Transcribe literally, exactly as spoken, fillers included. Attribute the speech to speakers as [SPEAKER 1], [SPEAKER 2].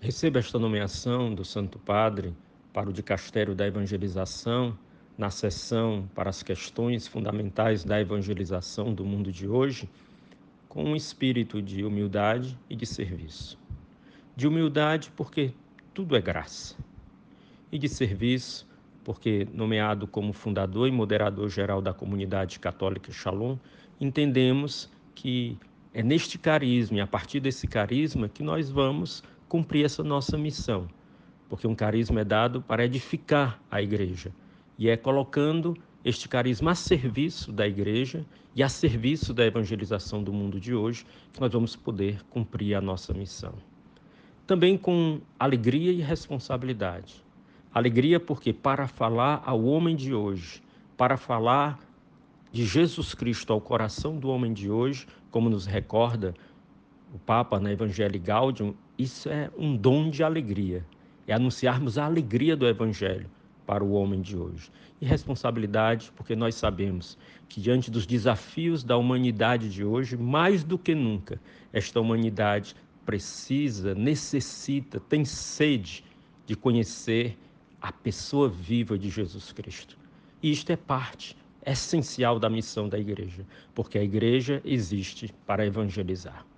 [SPEAKER 1] Receba esta nomeação do Santo Padre para o Dicastério da Evangelização, na sessão para as questões fundamentais da evangelização do mundo de hoje, com um espírito de humildade e de serviço. De humildade, porque tudo é graça, e de serviço, porque, nomeado como fundador e moderador geral da comunidade católica Shalom, entendemos que é neste carisma e a partir desse carisma que nós vamos cumprir essa nossa missão, porque um carisma é dado para edificar a igreja, e é colocando este carisma a serviço da igreja e a serviço da evangelização do mundo de hoje que nós vamos poder cumprir a nossa missão. Também com alegria e responsabilidade. Alegria porque para falar ao homem de hoje, para falar de Jesus Cristo ao coração do homem de hoje, como nos recorda o Papa na Evangelii Gaudium, isso é um dom de alegria, é anunciarmos a alegria do Evangelho para o homem de hoje. E responsabilidade, porque nós sabemos que diante dos desafios da humanidade de hoje, mais do que nunca, esta humanidade precisa, necessita, tem sede de conhecer a pessoa viva de Jesus Cristo. E isto é parte essencial da missão da igreja, porque a igreja existe para evangelizar.